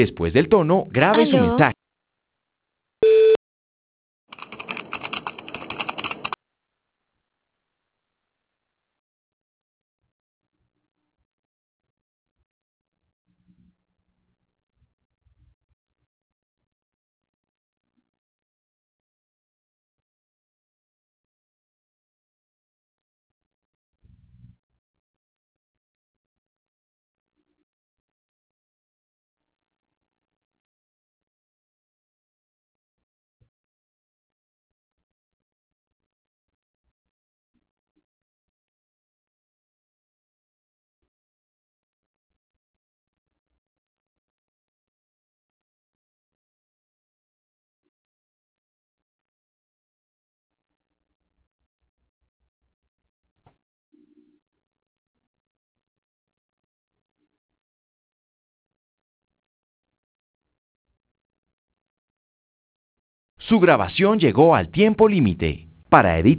Después del tono, grabe su ¿Aló? mensaje. Su grabación llegó al tiempo límite. Para editar